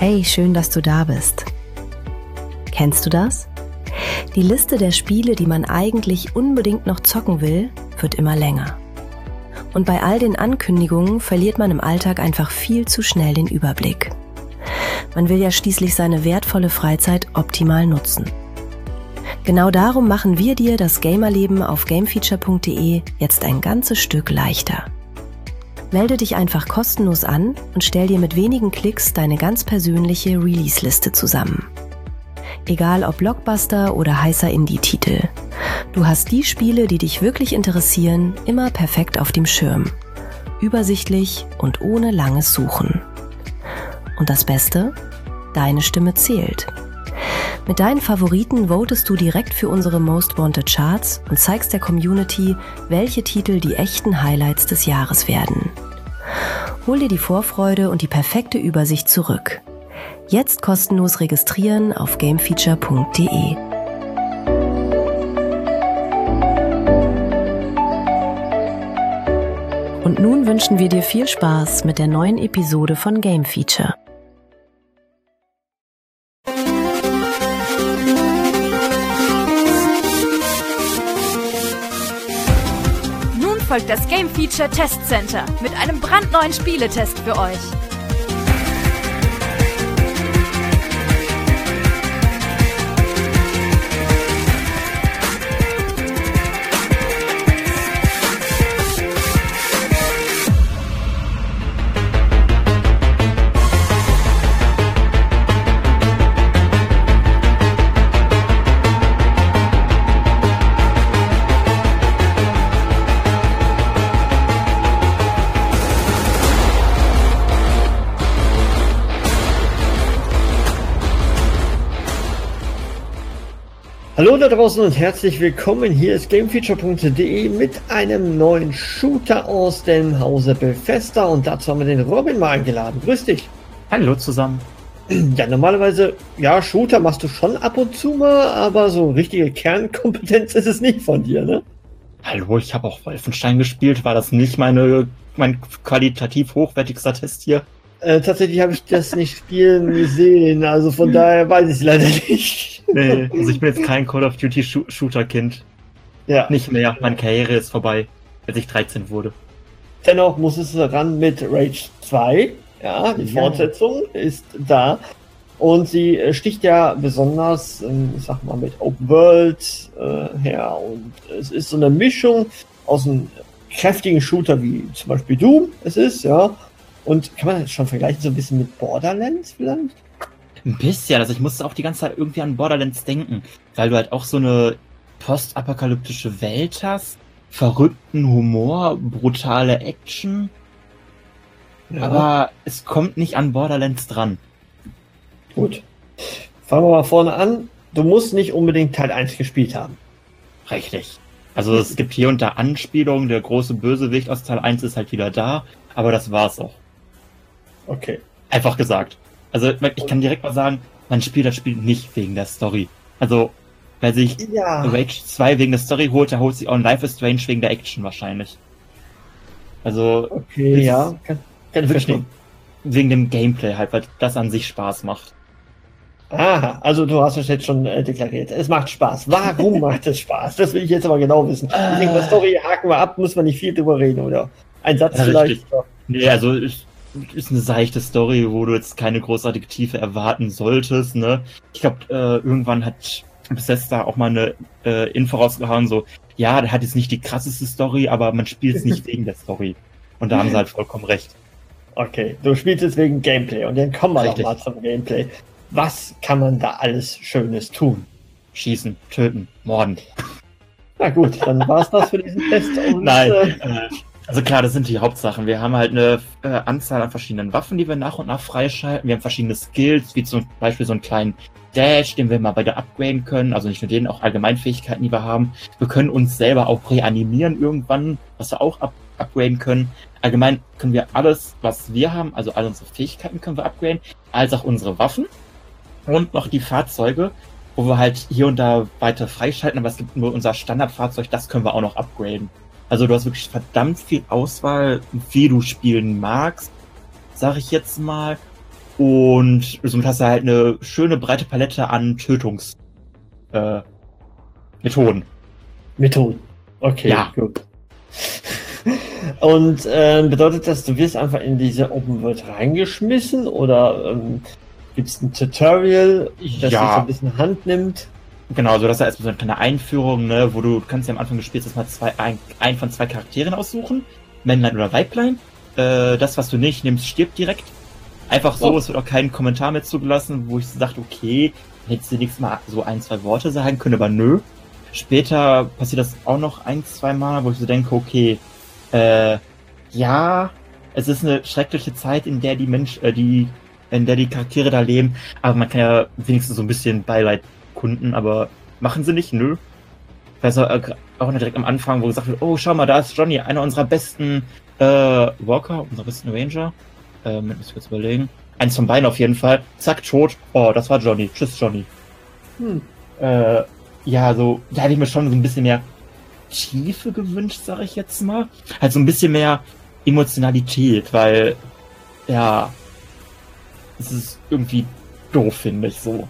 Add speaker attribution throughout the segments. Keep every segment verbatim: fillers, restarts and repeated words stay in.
Speaker 1: Hey, schön, dass du da bist. Kennst du das? Die Liste der Spiele, die man eigentlich unbedingt noch zocken will, wird immer länger. Und bei all den Ankündigungen verliert man im Alltag einfach viel zu schnell den Überblick. Man will ja schließlich seine wertvolle Freizeit optimal nutzen. Genau darum machen wir dir das Gamerleben auf gamefeature punkt de jetzt ein ganzes Stück leichter. Melde dich einfach kostenlos an und stell dir mit wenigen Klicks deine ganz persönliche Release-Liste zusammen. Egal ob Blockbuster oder heißer Indie-Titel. Du hast die Spiele, die dich wirklich interessieren, immer perfekt auf dem Schirm. Übersichtlich und ohne langes Suchen. Und das Beste? Deine Stimme zählt. Mit deinen Favoriten votest du direkt für unsere Most Wanted Charts und zeigst der Community, welche Titel die echten Highlights des Jahres werden. Hol dir die Vorfreude und die perfekte Übersicht zurück. Jetzt kostenlos registrieren auf gamefeature punkt de. Und nun wünschen wir dir viel Spaß mit der neuen Episode von Game Feature.
Speaker 2: Nun folgt das Game Feature Test Center mit einem brandneuen Spieletest für euch.
Speaker 3: Hallo da draußen und herzlich willkommen. Hier ist gamefeature punkt de mit einem neuen Shooter aus dem Hause Bethesda und dazu haben wir den Robin mal eingeladen. Grüß dich.
Speaker 4: Hallo zusammen.
Speaker 3: Ja, normalerweise, ja, Shooter machst du schon ab und zu mal, aber so richtige Kernkompetenz ist es nicht von dir, ne?
Speaker 4: Hallo, ich habe auch Wolfenstein gespielt. War das nicht meine, mein qualitativ hochwertigster Test hier?
Speaker 3: Äh, tatsächlich habe ich das nicht spielen gesehen, also von daher weiß ich es leider nicht.
Speaker 4: Nee, also ich bin jetzt kein Call of Duty Shooter-Kind.
Speaker 3: Ja.
Speaker 4: Nicht mehr, meine Karriere ist vorbei, als ich dreizehn wurde.
Speaker 3: Dennoch muss es ran mit Rage zwei, ja, die ja. Fortsetzung ist da. Und sie sticht ja besonders, ich sag mal, mit Open World äh, her. Und es ist so eine Mischung aus einem kräftigen Shooter wie zum Beispiel Doom es ist, ja. Und kann man das schon vergleichen so ein bisschen mit Borderlands vielleicht?
Speaker 4: Ein bisschen, also ich musste auch die ganze Zeit irgendwie an Borderlands denken, weil du halt auch so eine postapokalyptische Welt hast, verrückten Humor, brutale Action, ja. Aber es kommt nicht an Borderlands dran.
Speaker 3: Gut, fangen wir mal vorne an. Du musst nicht unbedingt Teil eins gespielt haben.
Speaker 4: Richtig. Also es gibt hier und da Anspielungen, der große Bösewicht aus Teil eins ist halt wieder da, aber das war's auch.
Speaker 3: Okay.
Speaker 4: Einfach gesagt. Also ich kann direkt mal sagen, man spielt das Spiel nicht wegen der Story. Also wer sich ja. Rage zwei wegen der Story holt, der holt sich auch Life is Strange wegen der Action wahrscheinlich. Also
Speaker 3: okay, ja, kann, kann ich verstehen.
Speaker 4: Wegen dem Gameplay halt, weil das an sich Spaß macht.
Speaker 3: Aha, also du hast es jetzt schon äh, deklariert. Es macht Spaß. Warum macht es Spaß? Das will ich jetzt aber genau wissen. Ich denke, bei Story haken wir ab, muss man nicht viel drüber reden, oder? Ein Satz ja, vielleicht.
Speaker 4: Richtig. Nee, also ich, ist eine seichte Story, wo du jetzt keine großartige Tiefe erwarten solltest, ne? Ich glaube, äh, irgendwann hat Bethesda auch mal eine äh, Info rausgehauen, so, ja, der hat jetzt nicht die krasseste Story, aber man spielt es nicht wegen der Story. Und da haben sie halt vollkommen recht.
Speaker 3: Okay, du spielst es wegen Gameplay und dann kommen wir doch mal zum Gameplay. Was kann man da alles Schönes tun?
Speaker 4: Schießen, töten, morden.
Speaker 3: Na gut, dann war's das für diesen Test. Und,
Speaker 4: Nein,
Speaker 3: äh,
Speaker 4: also klar, das sind die Hauptsachen. Wir haben halt eine äh, Anzahl an verschiedenen Waffen, die wir nach und nach freischalten. Wir haben verschiedene Skills, wie zum Beispiel so einen kleinen Dash, den wir mal beide upgraden können. Also nicht nur den, auch Allgemeinfähigkeiten, die wir haben. Wir können uns selber auch reanimieren irgendwann, was wir auch up upgraden können. Allgemein können wir alles, was wir haben, also alle unsere Fähigkeiten können wir upgraden, als auch unsere Waffen. Und noch die Fahrzeuge, wo wir halt hier und da weiter freischalten, aber es gibt nur unser Standardfahrzeug, das können wir auch noch upgraden. Also du hast wirklich verdammt viel Auswahl, wie du spielen magst, sag ich jetzt mal. Und somit hast du halt eine schöne breite Palette an Tötungs äh, Methoden.
Speaker 3: Methoden. Okay,
Speaker 4: ja.
Speaker 3: Gut. Und äh, bedeutet das, du wirst einfach in diese Open World reingeschmissen oder ähm, gibt es ein Tutorial, das
Speaker 4: Ja.
Speaker 3: dich so ein bisschen Hand nimmt?
Speaker 4: Genau, also das ist ja erstmal so eine kleine Einführung, ne, wo du, du kannst ja am Anfang des Spiels erstmal zwei, ein, ein von zwei Charakteren aussuchen, Männlein oder Weiblein. Äh, das, was du nicht nimmst, stirbt direkt. Einfach so,
Speaker 3: Oh.
Speaker 4: es wird auch kein Kommentar mehr zugelassen, wo ich so dachte, okay, hättest du nächstes Mal so ein, zwei Worte sagen können, aber nö. Später passiert das auch noch ein, zwei Mal, wo ich so denke, okay, äh, ja, es ist eine schreckliche Zeit, in der die Mensch, äh, die, in der die Charaktere da leben, aber man kann ja wenigstens so ein bisschen Beileid kunden, aber machen sie nicht, nö. Ich weiß auch, äh, auch noch direkt am Anfang, wo gesagt wird, oh, schau mal, da ist Johnny, einer unserer besten äh, Walker, unserer besten Ranger. Ähm, muss ich kurz überlegen. Eins von beiden auf jeden Fall. Zack, tot. Oh, das war Johnny. Tschüss, Johnny.
Speaker 3: Hm.
Speaker 4: Äh, ja, so, da hätte ich mir schon so ein bisschen mehr Tiefe gewünscht, sag ich jetzt mal. Halt so ein bisschen mehr Emotionalität, weil, ja, es ist irgendwie doof, finde ich so.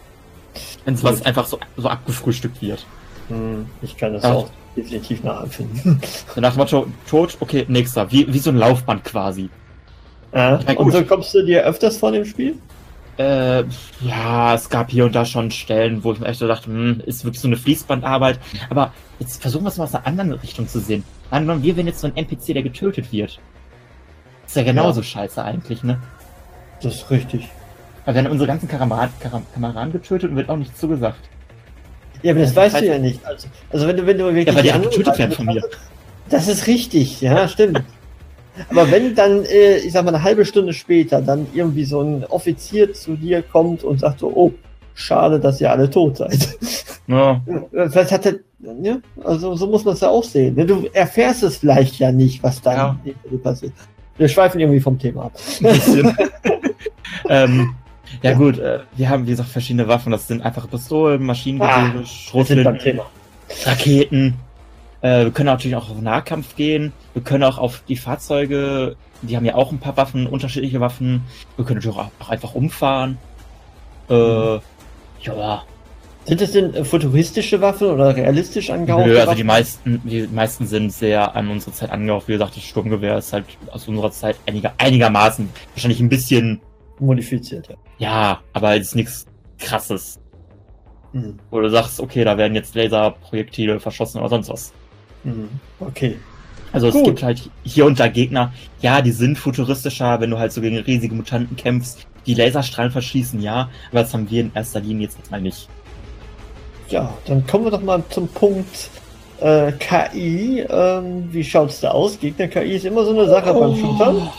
Speaker 4: Wenn es was einfach so, so abgefrühstückt wird.
Speaker 3: Hm, ich kann das
Speaker 4: Ja.
Speaker 3: auch definitiv nachempfinden.
Speaker 4: So nach dem Motto, tot, okay, nächster. Wie, wie so ein Laufband quasi.
Speaker 3: Ja,
Speaker 4: Ja, gut.
Speaker 3: und so kommst du dir öfters vor dem Spiel?
Speaker 4: Äh, ja, es gab hier und da schon Stellen, wo ich mir echt so dachte, hm, ist wirklich so eine Fließbandarbeit. Aber jetzt versuchen wir es mal aus einer anderen Richtung zu sehen. Angenommen, wir wären jetzt so ein N P C, der getötet wird. Ist ja genauso
Speaker 3: Ja.
Speaker 4: scheiße eigentlich, ne?
Speaker 3: Das ist richtig.
Speaker 4: Aber wir haben unsere ganzen Kameraden, Karam- Kameraden getötet und wird auch nichts zugesagt.
Speaker 3: Ja, aber das
Speaker 4: Das
Speaker 3: weißt
Speaker 4: heißt-
Speaker 3: du ja nicht. Also, also wenn du, wenn du wirklich
Speaker 4: Ja, weil die
Speaker 3: anderen
Speaker 4: getötet werden
Speaker 3: Leute
Speaker 4: von mir.
Speaker 3: hast, das ist richtig, ja, stimmt. Aber wenn dann, äh, ich sag mal, eine halbe Stunde später dann irgendwie so ein Offizier zu dir kommt und sagt so, oh, schade, dass ihr alle tot seid.
Speaker 4: Ja,
Speaker 3: Was hat er, ja, also so muss man es ja auch sehen. ne? Du erfährst es vielleicht ja nicht, was da
Speaker 4: Ja.
Speaker 3: hinter dir passiert. Wir schweifen irgendwie vom Thema ab.
Speaker 4: ein bisschen. ähm, ja,
Speaker 3: Ja.
Speaker 4: gut, äh, wir haben, wie gesagt, verschiedene Waffen. Das sind einfache Pistolen, Maschinengewehre,
Speaker 3: Ah, Wir sind beim
Speaker 4: Schrotflinten,
Speaker 3: Thema.
Speaker 4: Raketen. Äh, wir können natürlich auch auf Nahkampf gehen. Wir können auch auf die Fahrzeuge, die haben ja auch ein paar Waffen, unterschiedliche Waffen. Wir können natürlich auch, auch einfach umfahren. Äh, ja.
Speaker 3: Sind das denn äh, futuristische Waffen oder realistisch angehauchte
Speaker 4: Nö, also
Speaker 3: Waffen?
Speaker 4: die meisten, die meisten sind sehr an unsere Zeit angehaucht. Wie gesagt, das Sturmgewehr ist halt aus unserer Zeit einiger, einigermaßen, wahrscheinlich ein bisschen,
Speaker 3: Modifiziert, ja.
Speaker 4: ja, aber jetzt nichts Krasses.
Speaker 3: Mhm.
Speaker 4: Wo du sagst, okay, da werden jetzt Laserprojektile verschossen oder sonst was.
Speaker 3: Mhm. Okay.
Speaker 4: Also es
Speaker 3: Gut.
Speaker 4: gibt halt hier und da Gegner, ja, die sind futuristischer, wenn du halt so gegen riesige Mutanten kämpfst, die Laserstrahlen verschießen, ja, aber das haben wir in erster Linie jetzt mal nicht.
Speaker 3: Ja, dann kommen wir doch mal zum Punkt äh, K I. Ähm, wie schaut's da aus? Gegner-K I ist immer so eine Sache beim Shootern.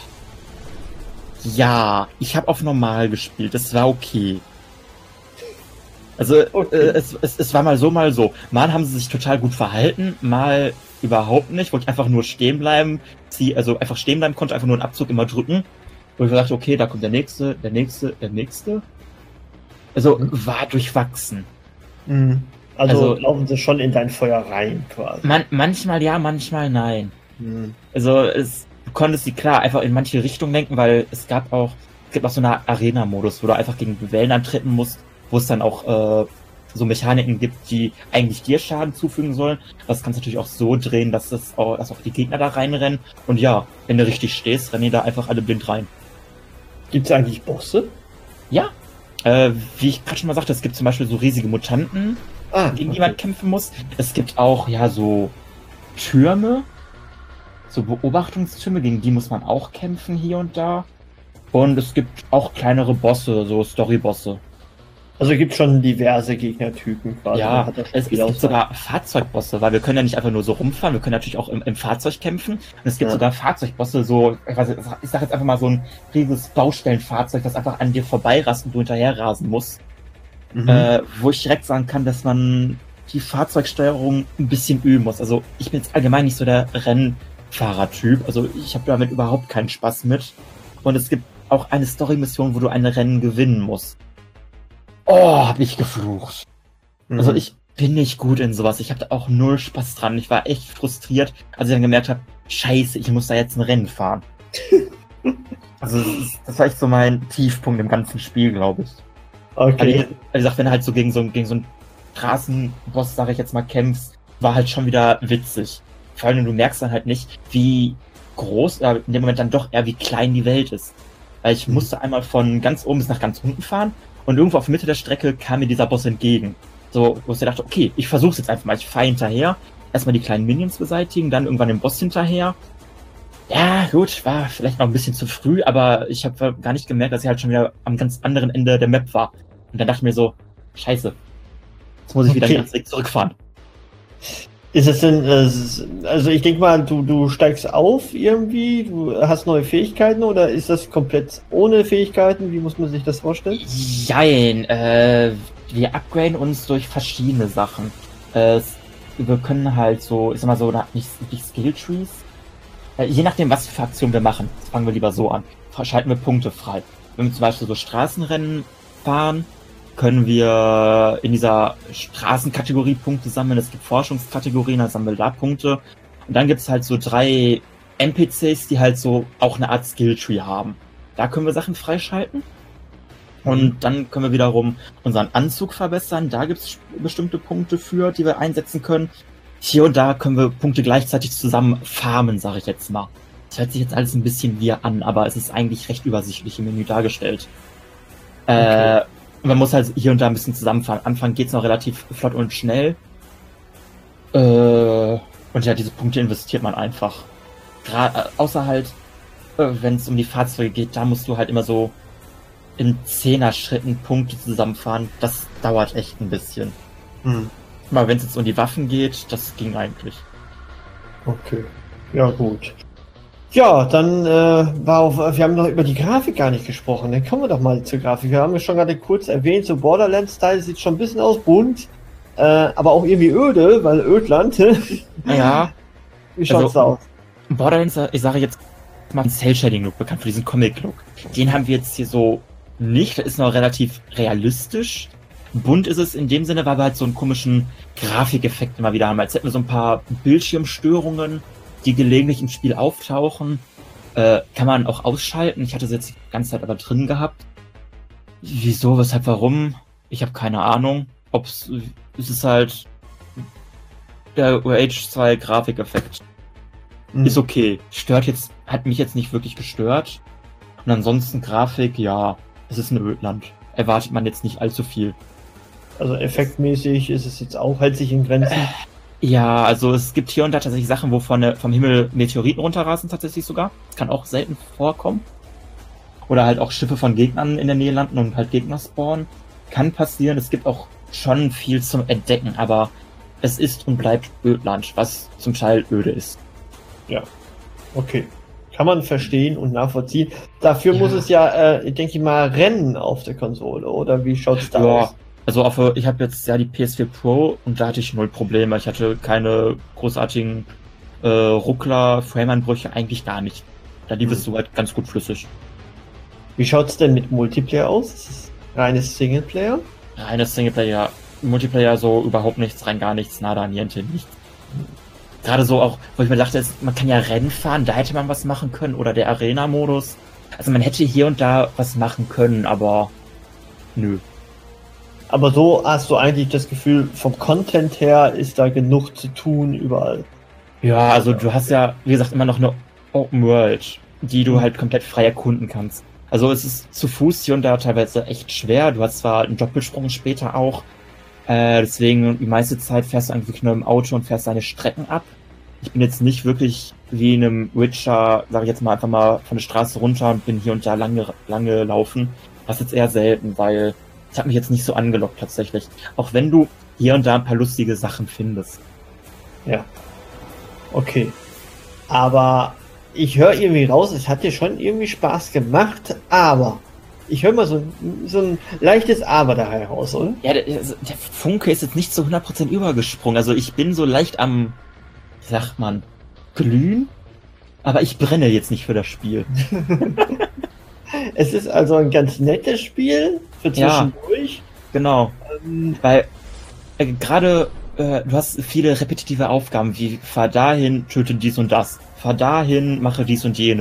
Speaker 4: Ja, ich habe auf normal gespielt, das war okay. Also
Speaker 3: Okay.
Speaker 4: äh, es, es, es war mal so, mal so. Mal haben sie sich total gut verhalten, mal überhaupt nicht, wollte ich einfach nur stehen bleiben, sie, also einfach stehen bleiben, konnte einfach nur einen Abzug immer drücken. Wo ich dachte, okay, da kommt der nächste, der nächste, der nächste. Also
Speaker 3: Mhm.
Speaker 4: war durchwachsen.
Speaker 3: Mhm. Also,
Speaker 4: Also-
Speaker 3: laufen sie schon in dein Feuer rein, quasi.
Speaker 4: Man, manchmal ja, manchmal nein.
Speaker 3: Mhm.
Speaker 4: Also es, du konntest sie klar einfach in manche Richtungen lenken, weil es gab auch, es gibt auch so eine Arena-Modus, wo du einfach gegen Wellen antreten musst, wo es dann auch äh, so Mechaniken gibt, die eigentlich dir Schaden zufügen sollen. Das kannst du natürlich auch so drehen, dass es auch, dass auch die Gegner da reinrennen. Und ja, wenn du richtig stehst, rennen die da einfach alle blind rein.
Speaker 3: Gibt's eigentlich Bosse?
Speaker 4: Ja. Äh, wie ich gerade schon mal sagte, es gibt zum Beispiel so riesige Mutanten,
Speaker 3: Ah,
Speaker 4: gegen die
Speaker 3: okay.
Speaker 4: man kämpfen muss. Es gibt auch, ja, so Türme, so Beobachtungstürme, gegen die muss man auch kämpfen hier und da. Und es gibt auch kleinere Bosse, so Story-Bosse.
Speaker 3: Also gibt schon diverse Gegnertypen quasi.
Speaker 4: Ja,
Speaker 3: Hat das
Speaker 4: es, es
Speaker 3: Spiel
Speaker 4: gibt
Speaker 3: Auswahl.
Speaker 4: sogar Fahrzeugbosse, weil wir können ja nicht einfach nur so rumfahren, wir können natürlich auch im, im Fahrzeug kämpfen. Und es gibt
Speaker 3: Ja.
Speaker 4: sogar Fahrzeugbosse, so, ich, weiß, nicht, ich sag jetzt einfach mal so ein riesiges Baustellenfahrzeug, das einfach an dir vorbeirast und du hinterher rasen musst.
Speaker 3: Mhm.
Speaker 4: Äh, wo ich direkt sagen kann, dass man die Fahrzeugsteuerung ein bisschen üben muss. Also ich bin jetzt allgemein nicht so der Rennfahrertyp. Also ich habe damit überhaupt keinen Spaß mit. Und es gibt auch eine Story-Mission, wo du ein Rennen gewinnen musst. Oh, hab ich geflucht.
Speaker 3: Mhm.
Speaker 4: Also ich bin nicht gut in sowas. Ich habe da auch null Spaß dran. Ich war echt frustriert, als ich dann gemerkt habe, scheiße, ich muss da jetzt ein Rennen fahren. Also das, ist, das war echt so mein Tiefpunkt im ganzen Spiel, glaube ich.
Speaker 3: Okay.
Speaker 4: Also, wie gesagt, wenn du halt so gegen so, gegen so einen Straßenboss, sage ich jetzt mal, kämpfst, war halt schon wieder witzig. Vor allem, du merkst dann halt nicht, wie groß, äh, in dem Moment dann doch eher wie klein die Welt ist. Weil ich mhm. musste einmal von ganz oben bis nach ganz unten fahren und irgendwo auf Mitte der Strecke kam mir dieser Boss entgegen. So, wo ich dachte, okay, ich versuch's jetzt einfach mal, ich fahre hinterher, erstmal die kleinen Minions beseitigen, dann irgendwann den Boss hinterher. Ja, gut, war vielleicht noch ein bisschen zu früh, aber ich habe gar nicht gemerkt, dass ich halt schon wieder am ganz anderen Ende der Map war. Und dann dachte ich mir so, scheiße, jetzt muss ich wieder okay. den ganzen Weg zurückfahren.
Speaker 3: Ist es denn, also ich denke mal, du, du steigst auf irgendwie, du hast neue Fähigkeiten oder ist das komplett ohne Fähigkeiten? Wie muss man sich das vorstellen?
Speaker 4: Jein, äh, wir upgraden uns durch verschiedene Sachen. Äh, wir können halt so, ich sag mal so, nicht, nicht Skill-Trees, äh, je nachdem, was für Aktionen wir machen, das fangen wir lieber so an, schalten wir Punkte frei. Wenn wir zum Beispiel so Straßenrennen fahren, können wir in dieser Straßenkategorie Punkte sammeln. Es gibt Forschungskategorien, da sammeln wir da Punkte. Und dann gibt es halt so drei N P Cs, die halt so auch eine Art Skilltree haben. Da können wir Sachen freischalten. Und dann können wir wiederum unseren Anzug verbessern. Da gibt es bestimmte Punkte für, die wir einsetzen können. Hier und da können wir Punkte gleichzeitig zusammen farmen, sage ich jetzt mal. Das hört sich jetzt alles ein bisschen wir an, aber es ist eigentlich recht übersichtlich im Menü dargestellt. Okay. Äh, Und man muss halt hier und da ein bisschen zusammenfahren. Am Anfang geht's noch relativ flott und schnell. Äh, und ja, diese Punkte investiert man einfach. Gerade, äh, außer halt, äh, wenn es um die Fahrzeuge geht, da musst du halt immer so in Zehner-Schritten Punkte zusammenfahren. Das dauert echt ein bisschen. Hm. Aber wenn es jetzt um die Waffen geht, das ging eigentlich.
Speaker 3: Okay. Ja, gut. Ja, dann äh, war auf, wir haben noch über die Grafik gar nicht gesprochen. Dann kommen wir doch mal zur Grafik. Wir haben ja schon gerade kurz erwähnt, so Borderlands-Style sieht schon ein bisschen aus, bunt, äh, aber auch irgendwie öde, weil Ödland.
Speaker 4: Ja.
Speaker 3: Wie schaut's also, da aus?
Speaker 4: Borderlands, ich sage jetzt mal einen Cell-Shading-Look, bekannt für diesen Comic-Look. Den haben wir jetzt hier so nicht, das ist noch relativ realistisch. Bunt ist es in dem Sinne, weil wir halt so einen komischen Grafikeffekt immer wieder haben, als hätten wir so ein paar Bildschirmstörungen, die gelegentlich im Spiel auftauchen, äh, kann man auch ausschalten. Ich hatte sie jetzt die ganze Zeit aber drin gehabt. Wieso, weshalb, warum? Ich habe keine Ahnung. Ob's, es ist halt der U H zwei Grafikeffekt. Mhm. Ist okay. Stört jetzt, hat mich jetzt nicht wirklich gestört. Und ansonsten Grafik, ja, es ist ein Ödland. Erwartet man jetzt nicht allzu viel.
Speaker 3: Also effektmäßig ist es jetzt auch, hält sich in Grenzen. Äh,
Speaker 4: Ja, also es gibt hier und da tatsächlich Sachen, wo von der, vom Himmel Meteoriten runterrasen, tatsächlich sogar. Das kann auch selten vorkommen. Oder halt auch Schiffe von Gegnern in der Nähe landen und halt Gegner spawnen. Kann passieren. Es gibt auch schon viel zum Entdecken, aber es ist und bleibt Ödland, was zum Teil öde ist.
Speaker 3: Ja, okay. Kann man verstehen und nachvollziehen. Dafür ja. muss es ja, äh, denke ich mal, rennen auf der Konsole, oder wie schaut's da
Speaker 4: ja.
Speaker 3: aus?
Speaker 4: Also auf, ich habe jetzt ja die P S vier Pro und da hatte ich null Probleme. Ich hatte keine großartigen äh, Ruckler, Frame-Einbrüche, eigentlich gar nicht. Da lief hm. es soweit ganz gut flüssig.
Speaker 3: Wie schaut's denn mit Multiplayer aus? Ist es reines Singleplayer?
Speaker 4: Reines Singleplayer. Multiplayer so überhaupt nichts, rein gar nichts, nada, niente, nichts. Gerade so auch, wo ich mir dachte, man kann ja Rennen fahren, da hätte man was machen können. Oder der Arena-Modus. Also man hätte hier und da was machen können, aber nö.
Speaker 3: Aber so hast du eigentlich das Gefühl, vom Content her ist da genug zu tun überall.
Speaker 4: Ja, also du hast ja, wie gesagt, immer noch eine Open World, die du halt komplett frei erkunden kannst. Also es ist zu Fuß hier und da teilweise echt schwer. Du hast zwar einen Doppelsprung später auch, äh, deswegen die meiste Zeit fährst du eigentlich nur im Auto und fährst deine Strecken ab. Ich bin jetzt nicht wirklich wie in einem Witcher, sag ich jetzt mal, einfach mal von der Straße runter und bin hier und da lange, lange laufen. Das ist jetzt eher selten, weil das hat mich jetzt nicht so angelockt tatsächlich. Auch wenn du hier und da ein paar lustige Sachen findest.
Speaker 3: Ja. Okay. Aber ich höre irgendwie raus, es hat dir schon irgendwie Spaß gemacht, aber ich höre mal so, so ein leichtes Aber da heraus, oder?
Speaker 4: Ja, der, der Funke ist jetzt nicht zu hundert Prozent übergesprungen. Also ich bin so leicht am, wie sagt man, glühen, aber ich brenne jetzt nicht für das Spiel.
Speaker 3: Es ist also ein ganz nettes Spiel für zwischendurch.
Speaker 4: Ja, genau. Ähm, Weil äh, gerade äh, du hast viele repetitive Aufgaben, wie fahr dahin, töte dies und das. Fahr dahin, mache dies und jenes.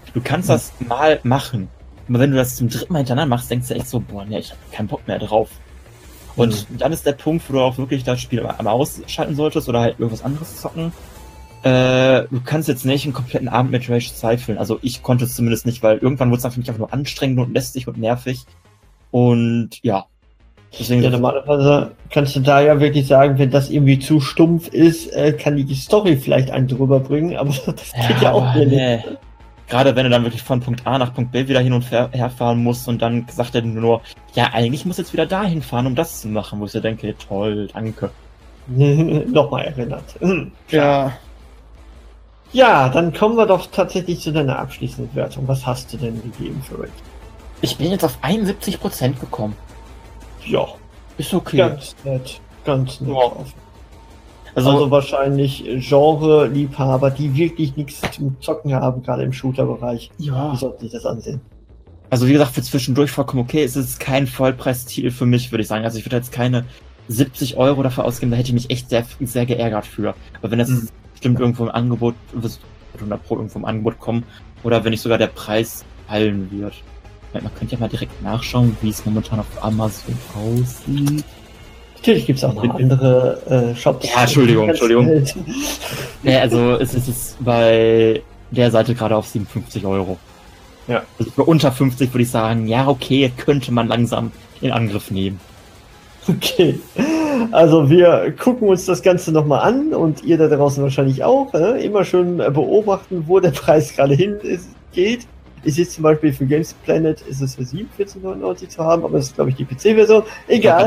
Speaker 4: Du kannst das mal machen. Aber wenn du das zum dritten Mal hintereinander machst, denkst du echt so, boah, ne, ich hab keinen Bock mehr drauf. Und mhm. dann ist der Punkt, wo du auch wirklich das Spiel einmal ausschalten solltest oder halt irgendwas anderes zocken. Äh, du kannst jetzt nicht einen kompletten Abend mit Rage zwei füllen. Also ich konnte es zumindest nicht, weil irgendwann wurde es dann für mich einfach nur anstrengend und lästig und nervig. Und ja. Deswegen
Speaker 3: ja, normalerweise kannst du da ja wirklich sagen, wenn das irgendwie zu stumpf ist, äh, kann die Story vielleicht einen drüber bringen, aber das geht ja, ja auch hier
Speaker 4: nee.
Speaker 3: nicht.
Speaker 4: Gerade wenn du dann wirklich von Punkt A nach Punkt B wieder hin und her fahren musst und dann sagt er nur, ja, eigentlich muss jetzt wieder dahin fahren, um das zu machen, wo ich so denke, toll, danke.
Speaker 3: Nochmal erinnert.
Speaker 4: Ja.
Speaker 3: Ja, dann kommen wir doch tatsächlich zu deiner abschließenden Wertung. Was hast du denn gegeben für Rage?
Speaker 4: Ich bin jetzt auf einundsiebzig Prozent gekommen.
Speaker 3: Ja.
Speaker 4: Ist okay.
Speaker 3: Ganz nett. Ganz nett.
Speaker 4: Ja.
Speaker 3: Also, also wahrscheinlich Genre-Liebhaber, die wirklich nichts zum Zocken haben, gerade im Shooter-Bereich.
Speaker 4: Ja.
Speaker 3: Die sollten sich das ansehen.
Speaker 4: Also wie gesagt, für zwischendurch vollkommen okay. Es ist kein Vollpreistitel für mich, würde ich sagen. Also ich würde jetzt keine siebzig Euro dafür ausgeben, da hätte ich mich echt sehr, sehr geärgert für. Aber wenn das mhm. bestimmt irgendwo im Angebot, wird hundert Pro irgendwo im Angebot kommen, oder wenn nicht sogar der Preis fallen wird. Man könnte ja mal direkt nachschauen, wie es momentan auf Amazon aussieht.
Speaker 3: Natürlich gibt es auch noch andere äh, Shops.
Speaker 4: Ja, Entschuldigung, Entschuldigung. Ja, also es ist es bei der Seite gerade auf siebenundfünfzig Euro.
Speaker 3: Ja.
Speaker 4: Also für unter fünfzig würde ich sagen, ja okay, könnte man langsam in Angriff nehmen.
Speaker 3: Okay. Also wir gucken uns das Ganze nochmal an und ihr da draußen wahrscheinlich auch. Äh? Immer schön beobachten, wo der Preis gerade hin ist, geht. Ich sehe zum Beispiel für Games Planet ist es für siebenundvierzig neunundneunzig zu haben, aber das ist glaube ich die P C-Version. Egal.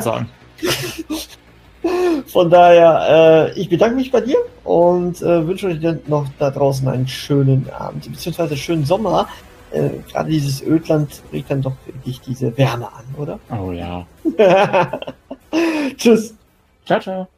Speaker 3: Von daher, äh, ich bedanke mich bei dir und äh, wünsche euch dann noch da draußen einen schönen Abend, beziehungsweise schönen Sommer. Äh, Gerade dieses Ödland regt dann doch wirklich diese Wärme an, oder?
Speaker 4: Oh ja.
Speaker 3: Tschüss.
Speaker 4: Ciao, ciao.